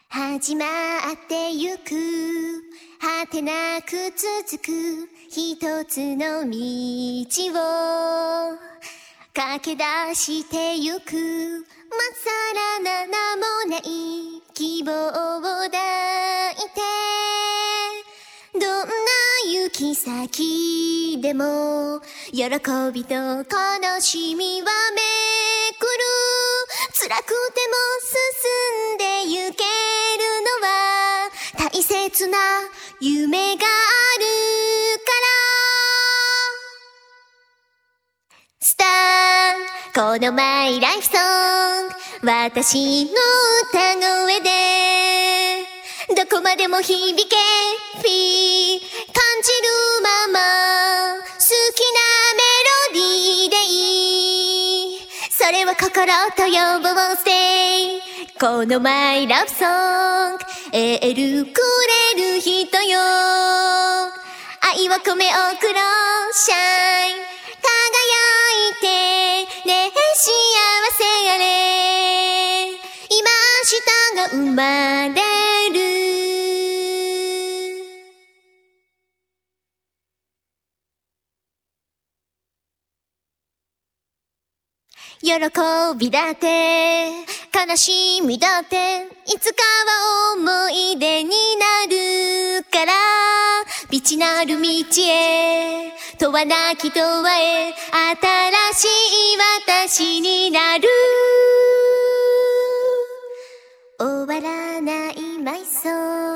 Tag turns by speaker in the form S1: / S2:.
S1: 始まってゆく果てなく続く一つの道を駆け出してゆくまっさらな名もない希望を抱いてどんな行き先でも喜びと悲しみはめくる辛くても進んでゆけるのは大切な夢があるからスターこのマイライフソング私の歌声でどこまでも響けフィー感じるまま好きなメロディーでいいそれは心と呼ぼうステイこのマイラブソングエールくれる人よ愛を込め送ろうシャイン輝いてね幸せあれ今明日が生まれる喜びだって悲しみだっていつかは思い出になるから道なる道へ問わなき問わへ新しい私になる終わらない埋葬